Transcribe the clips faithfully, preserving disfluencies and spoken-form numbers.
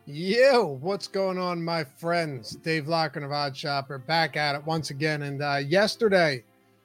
Yo, what's going on, my friends? Dave Locken of Odd Shopper back at it once again. And uh, yesterday,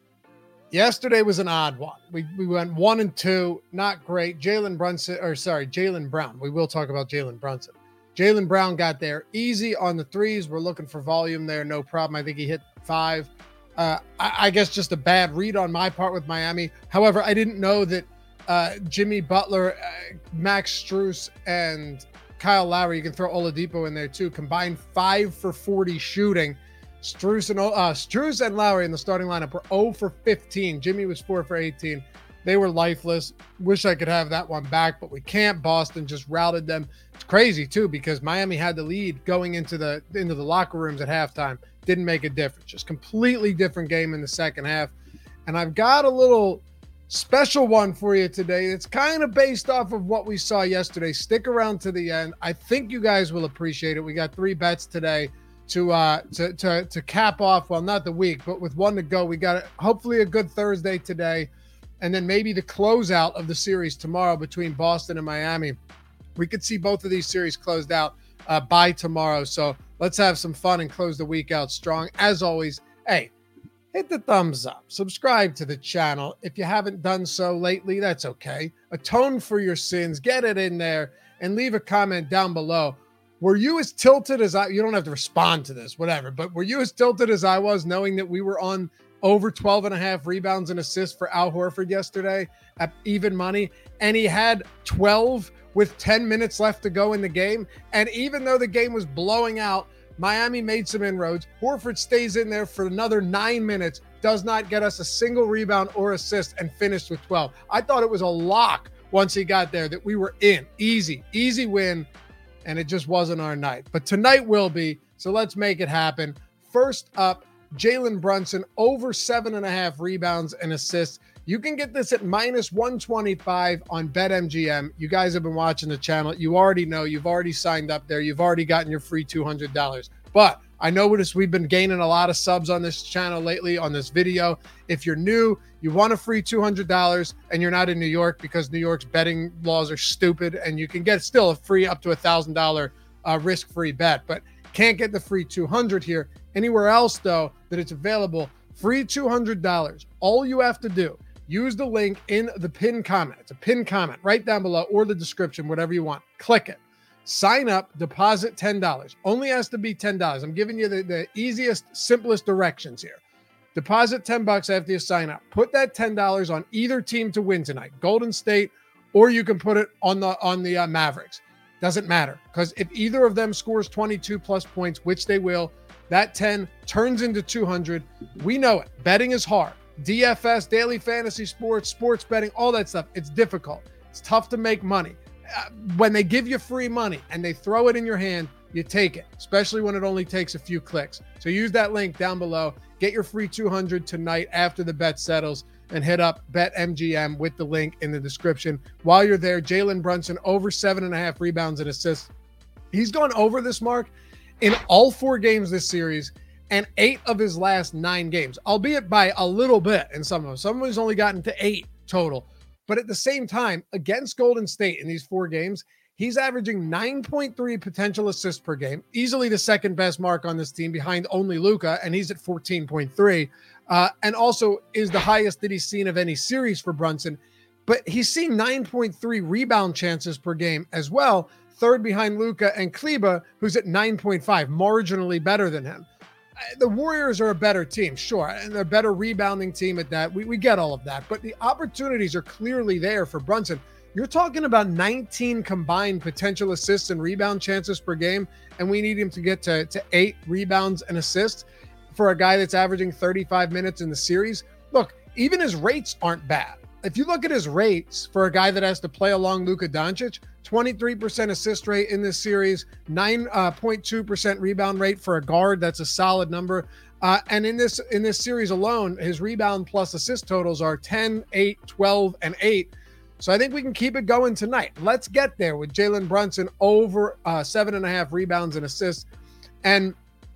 yesterday was an odd one. We we went one and two, not great. Jalen Brunson, or sorry, Jaylen Brown. We will talk about Jalen Brunson. Jaylen Brown got there easy on the threes. We're looking for volume there, no problem. I think he hit five. Uh, I, I guess just a bad read on my part with Miami. However, I didn't know that uh, Jimmy Butler, uh, Max Strus, and Kyle Lowry, you can throw Oladipo in there too, combined five for forty shooting. Strus and, uh, Strus and Lowry in the starting lineup were zero for fifteen. Jimmy was four for eighteen. They were lifeless. Wish I could have that one back, but we can't. Boston just routed them. It's crazy too, because Miami had the lead going into the into the locker rooms at halftime. Didn't make a difference. Just completely different game in the second half. And I've got a little special one for you today. It's kind of based off of what we saw yesterday. Stick around to the end. I think you guys will appreciate it. We got three bets today to uh to to to cap off, well, not the week, but with one to go. We got hopefully a good Thursday today, and then maybe the closeout of the series tomorrow between Boston and Miami. We could see both of these series closed out uh, by tomorrow. So let's have some fun and close the week out strong. As always, hey, hit the thumbs up, subscribe to the channel. If you haven't done so lately, that's okay. Atone for your sins, get it in there, and leave a comment down below. Were you as tilted as I, you don't have to respond to this, whatever, but were you as tilted as I was knowing that we were on over twelve and a half rebounds and assists for Al Horford yesterday at even money, and he had twelve with ten minutes left to go in the game? And even though the game was blowing out, Miami made some inroads. Horford stays in there for another nine minutes, does not get us a single rebound or assist, and finished with twelve. I thought it was a lock once he got there that we were in. Easy, easy win, and it just wasn't our night. But tonight will be, so let's make it happen. First up, Jalen Brunson, over seven and a half rebounds and assists. You can get this at minus one twenty-five on BetMGM. You guys have been watching the channel. You already know. You've already signed up there. You've already gotten your free two hundred dollars. But I noticed we've been gaining a lot of subs on this channel lately, on this video. If you're new, you want a free two hundred dollars, and you're not in New York because New York's betting laws are stupid, and you can get still a free up to a one thousand dollars uh, risk-free bet, but can't get the free two hundred dollars here. Anywhere else, though, that it's available, free two hundred dollars. All you have to do, use the link in the pinned comment. It's a pinned comment right down below, or the description, whatever you want. Click it. Sign up, deposit ten dollars. Only has to be ten dollars. I'm giving you the, the easiest, simplest directions here. Deposit ten bucks after you sign up. Put that ten dollars on either team to win tonight, Golden State, or you can put it on the on the uh, Mavericks. Doesn't matter, because if either of them scores twenty-two plus points, which they will, that ten turns into two hundred. We know it. Betting is hard. D F S, daily fantasy sports, sports betting, all that stuff. It's difficult. It's tough to make money. Uh, when they give you free money and they throw it in your hand, you take it, especially when it only takes a few clicks. So use that link down below. Get your free two hundred tonight after the bet settles, and hit up BetMGM with the link in the description. While you're there, Jalen Brunson, over seven and a half rebounds and assists. He's gone over this mark in all four games this series and eight of his last nine games, albeit by a little bit in some of them. Some of them he's only gotten to eight total. But at the same time, against Golden State in these four games, he's averaging nine point three potential assists per game, easily the second best mark on this team behind only Luka, and he's at fourteen point three, uh, and also is the highest that he's seen of any series for Brunson. But he's seeing nine point three rebound chances per game as well, third behind Luka and Kleber, who's at nine point five, marginally better than him. The Warriors are a better team, sure, and they're a better rebounding team at that. We, we get all of that, but the opportunities are clearly there for Brunson. You're talking about nineteen combined potential assists and rebound chances per game, and we need him to get to, to eight rebounds and assists for a guy that's averaging thirty-five minutes in the series. Look, even his rates aren't bad. If you look at his rates for a guy that has to play along Luka Doncic, twenty-three percent assist rate in this series, nine point two percent rebound rate for a guard. That's a solid number. Uh, and in this in this series alone, his rebound plus assist totals are ten, eight, twelve, and eight. So I think we can keep it going tonight. Let's get there with Jalen Brunson over uh, seven and a half rebounds and assists. And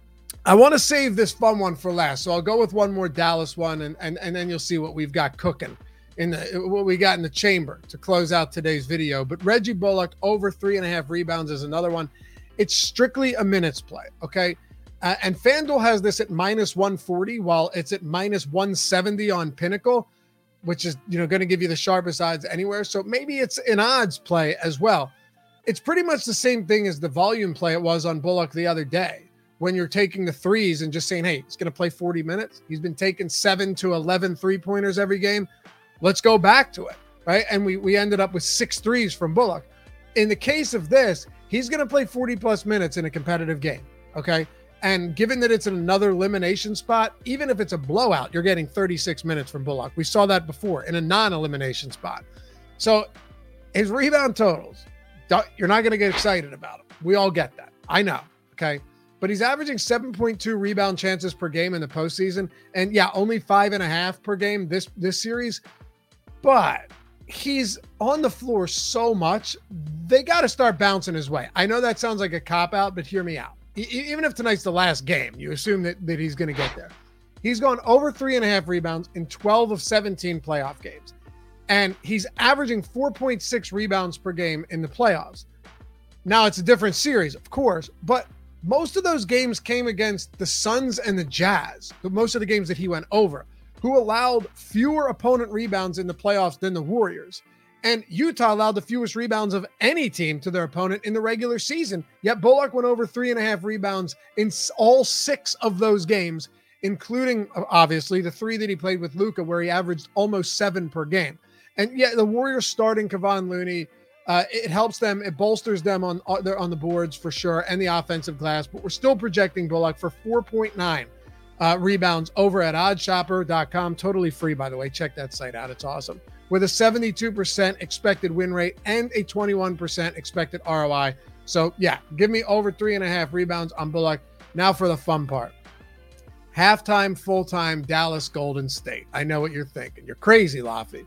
I want to save this fun one for last. So I'll go with one more Dallas one, and, and, and then you'll see what we've got cooking in the what we got in the chamber to close out today's video. But Reggie Bullock over three and a half rebounds is another one. It's strictly a minutes play, okay? Uh, and FanDuel has this at minus one forty, while it's at minus one seventy on Pinnacle, which is, you know, going to give you the sharpest odds anywhere. So maybe it's an odds play as well. It's pretty much the same thing as the volume play it was on Bullock the other day, when you're taking the threes and just saying, hey, he's going to play forty minutes. He's been taking seven to eleven three-pointers every game. Let's go back to it, right? And we, we ended up with six threes from Bullock. In the case of this, he's going to play forty-plus minutes in a competitive game, okay? And given that it's in another elimination spot, even if it's a blowout, you're getting thirty-six minutes from Bullock. We saw that before in a non-elimination spot. So his rebound totals, you're not going to get excited about them. We all get that. I know, okay? But he's averaging seven point two rebound chances per game in the postseason. And yeah, only five and a half per game this, this series. But he's on the floor so much, they got to start bouncing his way. I know that sounds like a cop-out, but hear me out. Even if tonight's the last game, you assume that, that he's going to get there. He's gone over three and a half rebounds in twelve of seventeen playoff games. And he's averaging four point six rebounds per game in the playoffs. Now, it's a different series, of course, but most of those games came against the Suns and the Jazz, most of the games that he went over, who allowed fewer opponent rebounds in the playoffs than the Warriors. And Utah allowed the fewest rebounds of any team to their opponent in the regular season. Yet Bullock went over three and a half rebounds in all six of those games, including, obviously, the three that he played with Luka, where he averaged almost seven per game. And yeah, the Warriors starting Kevon Looney, uh, it helps them. It bolsters them on, on the boards for sure, and the offensive glass. But we're still projecting Bullock for four point nine uh, rebounds over at odd shopper dot com. Totally free, by the way. Check that site out. It's awesome. With a seventy-two percent expected win rate and a twenty-one percent expected R O I. So yeah, give me over three and a half rebounds on Bullock. Now for the fun part. Halftime, full-time, Dallas Golden State. I know what you're thinking. You're crazy, Laffy.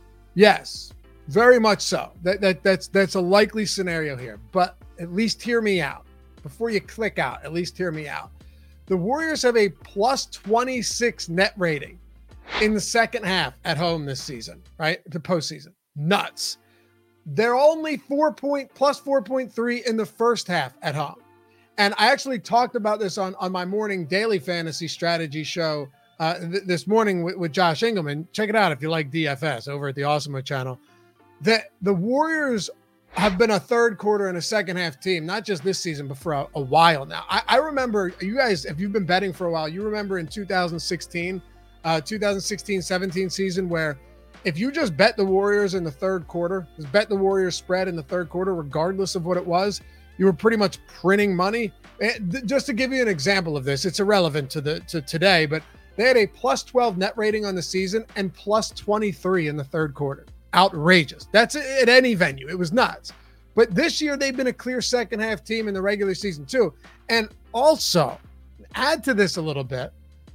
Yes, very much so. That, that that's that's a likely scenario here. But at least hear me out. Before you click out, at least hear me out. The Warriors have a plus twenty-six net rating in the second half at home this season, right? The postseason. Nuts. They're only four point plus four point three in the first half at home. And I actually talked about this on, on my morning daily fantasy strategy show uh, th- this morning with, with Josh Engelman. Check it out if you like D F S over at the Awesemo channel. That the Warriors have been a third quarter and a second half team, not just this season, but for a, a while now. I, I remember, you guys, if you've been betting for a while, you remember in two thousand sixteen, Uh, twenty sixteen seventeen season, where if you just bet the Warriors in the third quarter, just bet the Warriors spread in the third quarter, regardless of what it was, you were pretty much printing money. And th- just to give you an example of this, it's irrelevant to the to today, but they had a plus twelve net rating on the season and plus twenty-three in the third quarter. Outrageous. That's at any venue. It was nuts. But this year, they've been a clear second half team in the regular season too. And also, add to this a little bit,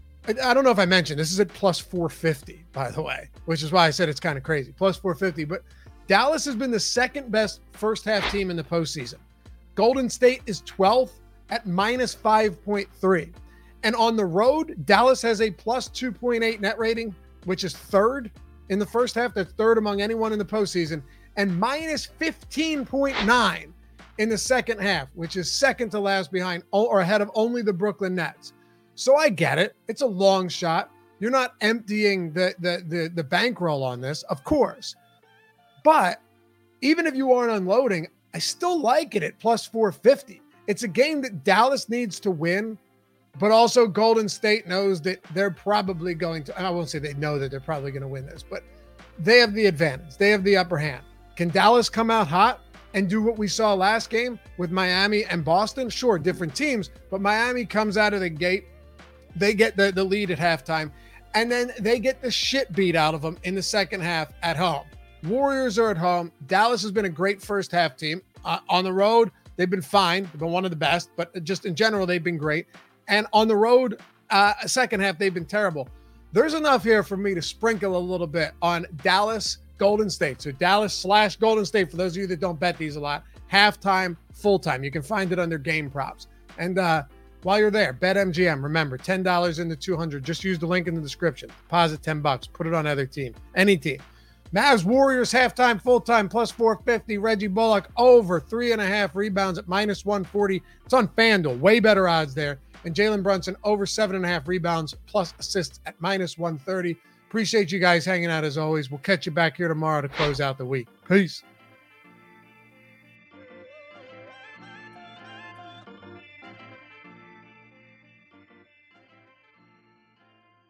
I don't know if I mentioned, this is at plus four fifty, by the way, which is why I said it's kind of crazy. Plus four fifty. But Dallas has been the second best first half team in the postseason. Golden State is twelfth at minus five point three. And on the road, Dallas has a plus two point eight net rating, which is third in the first half. That's third among anyone in the postseason. And minus fifteen point nine in the second half, which is second to last behind or ahead of only the Brooklyn Nets. So I get it. It's a long shot. You're not emptying the, the, the, the bankroll on this, of course. But even if you aren't unloading, I still like it at plus four fifty. It's a game that Dallas needs to win, but also Golden State knows that they're probably going to, I won't say they know that they're probably going to win this, but they have the advantage. They have the upper hand. Can Dallas come out hot and do what we saw last game with Miami and Boston? Sure, different teams, but Miami comes out of the gate. They get the, the lead at halftime, and then they get the shit beat out of them in the second half at home. Warriors are at home. Dallas has been a great first half team. Uh, on the road, they've been fine. They've been one of the best, but just in general, they've been great. And on the road, uh, second half, they've been terrible. There's enough here for me to sprinkle a little bit on Dallas Golden State. So Dallas slash Golden State, for those of you that don't bet these a lot, halftime, full-time. You can find it under game props. And, uh, while you're there, BetMGM, remember, ten dollars into two hundred. Just use the link in the description. Deposit ten bucks. Put it on other team. Any team. Mavs Warriors halftime, full time plus four fifty. Reggie Bullock over three and a half rebounds at minus one forty. It's on FanDuel. Way better odds there. And Jalen Brunson over seven and a half rebounds plus assists at minus one thirty. Appreciate you guys hanging out as always. We'll catch you back here tomorrow to close out the week. Peace.